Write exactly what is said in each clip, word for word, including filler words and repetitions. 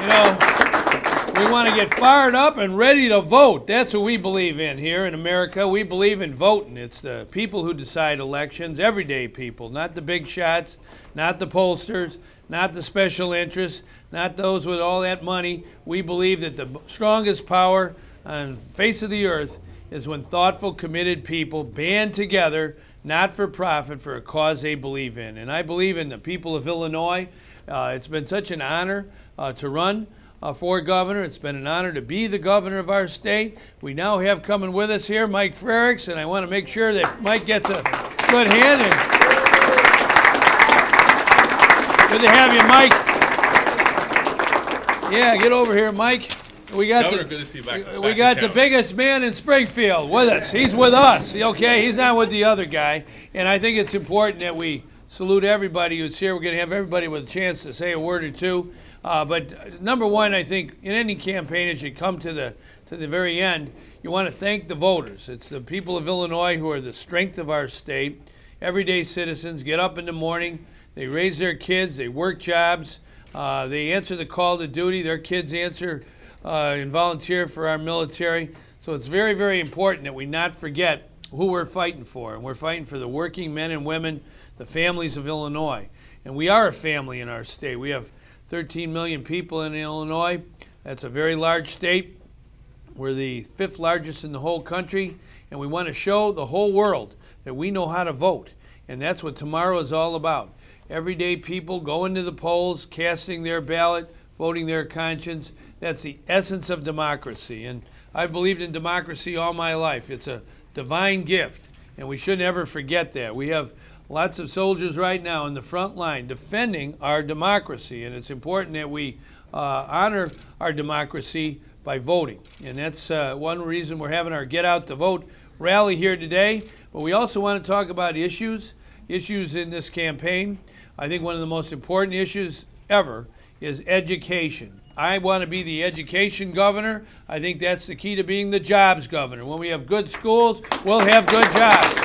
You know, we want to get fired up and ready to vote. That's what we believe in here in America. We believe in voting. It's the people who decide elections, everyday people, not the big shots, not the pollsters, not the special interests, not those with all that money. We believe that the strongest power on the face of the earth is when thoughtful, committed people band together, not for profit, for a cause they believe in. And I believe in the people of Illinois. Uh, it's been such an honor uh, to run uh, for governor. It's been an honor to be the governor of our state. We now have coming with us here Mike Frerichs, and I want to make sure that Mike gets a good hand. And good to have you, Mike. Yeah, get over here, Mike. We got Governor, the, good to see you back, we back got in the town. biggest man in Springfield with us. He's with us, okay? He's not with the other guy. And I think it's important that we salute everybody who's here. We're going to have everybody with a chance to say a word or two. Uh, but number one, I think in any campaign, as you come to the to the very end, you want to thank the voters. It's the people of Illinois who are the strength of our state. Everyday citizens get up in the morning, they raise their kids, they work jobs, uh, they answer the call to duty. Their kids answer uh, and volunteer for our military. So it's very, very important that we not forget who we're fighting for. And we're fighting for the working men and women, the families of Illinois. And we are a family in our state. We have thirteen million people in Illinois. That's a very large state. We're the fifth largest in the whole country. And we want to show the whole world that we know how to vote. And that's what tomorrow is all about. Everyday people going to the polls, casting their ballot, voting their conscience. That's the essence of democracy. And I've believed in democracy all my life. It's a divine gift, and we shouldn't ever forget that. We have lots of soldiers right now in the front line defending our democracy, and it's important that we uh, honor our democracy by voting. And that's uh, one reason we're having our Get Out to Vote rally here today. But we also want to talk about issues, issues in this campaign. I think one of the most important issues ever is education. I want to be the education governor. I think that's the key to being the jobs governor. When we have good schools, we'll have good jobs.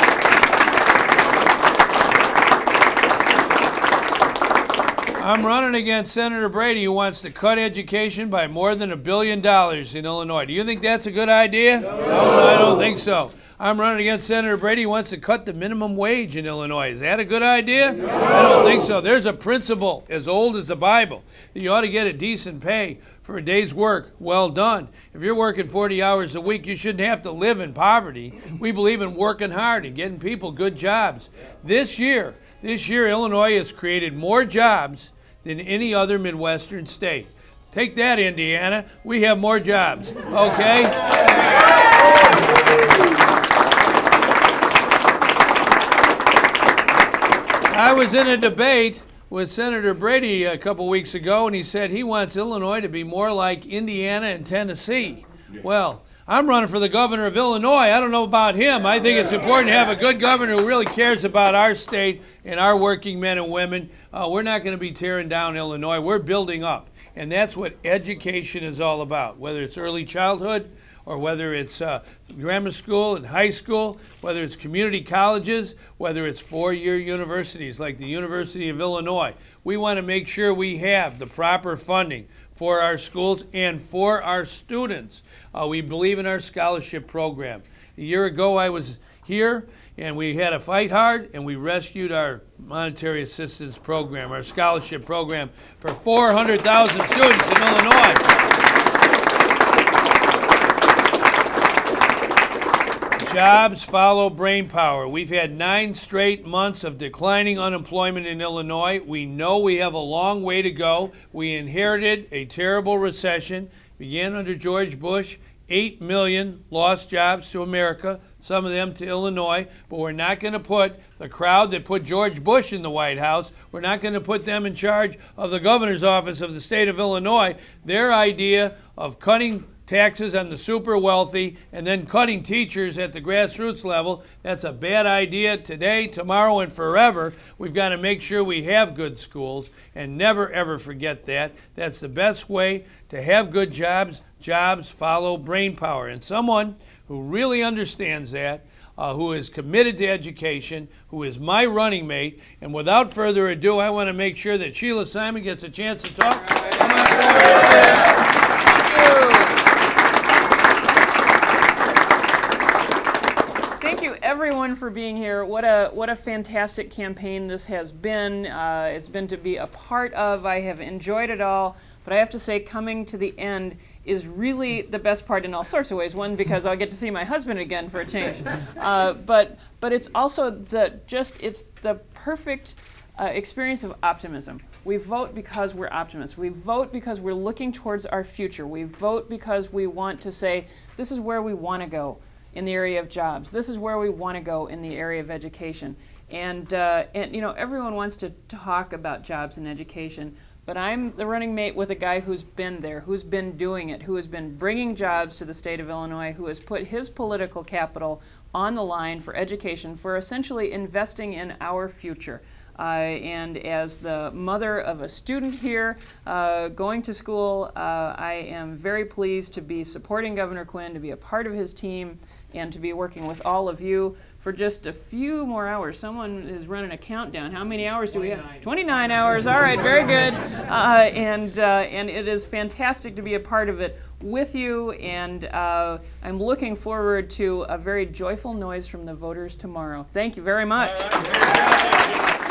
I'm running against Senator Brady, who wants to cut education by more than a billion dollars in Illinois. Do you think that's a good idea? No, no I don't think so. I'm running against Senator Brady, who wants to cut the minimum wage in Illinois. Is that a good idea? No. I don't think so. There's a principle as old as the Bible that you ought to get a decent pay for a day's work well done. If you're working forty hours a week, you shouldn't have to live in poverty. We believe in working hard and getting people good jobs. This year, this year, Illinois has created more jobs than any other Midwestern state. Take that, Indiana. We have more jobs, okay? I was in a debate with Senator Brady a couple weeks ago, and he said he wants Illinois to be more like Indiana and Tennessee. Well, I'm running for the governor of Illinois. I don't know about him. I think it's important to have a good governor who really cares about our state and our working men and women. Uh, we're not going to be tearing down Illinois. We're building up. And that's what education is all about, whether it's early childhood or whether it's uh, grammar school and high school, whether it's community colleges, whether it's four-year universities like the University of Illinois. We want to make sure we have the proper funding for our schools and for our students. Uh, we believe in our scholarship program. A year ago I was here and we had to fight hard and we rescued our monetary assistance program, our scholarship program for four hundred thousand students in Illinois. Jobs follow brain power. We've had nine straight months of declining unemployment in Illinois. We know we have a long way to go. We inherited a terrible recession, began under George Bush, eight million lost jobs to America, some of them to Illinois, but we're not going to put the crowd that put George Bush in the White House, we're not going to put them in charge of the governor's office of the state of Illinois. Their idea of cutting taxes on the super wealthy and then cutting teachers at the grassroots level, that's a bad idea today, tomorrow, and forever. We've got to make sure we have good schools and never ever forget that. That's the best way to have good jobs. Jobs follow brain power. And someone who really understands that, uh, who is committed to education, who is my running mate, and without further ado, I want to make sure that Sheila Simon gets a chance to talk. Thank you, everyone, for being here. What a what a fantastic campaign this has been. Uh, it's been to be a part of. I have enjoyed it all, but I have to say, coming to the end is really the best part in all sorts of ways. One, because I'll get to see my husband again for a change, uh, but but it's also the just it's the perfect uh, experience of optimism. We vote because we're optimists. We vote because we're looking towards our future. We vote because we want to say, this is where we want to go in the area of jobs. This is where we want to go in the area of education. And, uh, and you know, everyone wants to talk about jobs and education, but I'm the running mate with a guy who's been there, who's been doing it, who has been bringing jobs to the state of Illinois, who has put his political capital on the line for education, for essentially investing in our future. Uh, and as the mother of a student here uh, going to school, uh, I am very pleased to be supporting Governor Quinn, to be a part of his team, and to be working with all of you for just a few more hours. Someone is running a countdown. How many hours do we have? twenty-nine hours. All right, very good. Uh, and, uh, and it is fantastic to be a part of it with you, and uh, I'm looking forward to a very joyful noise from the voters tomorrow. Thank you very much.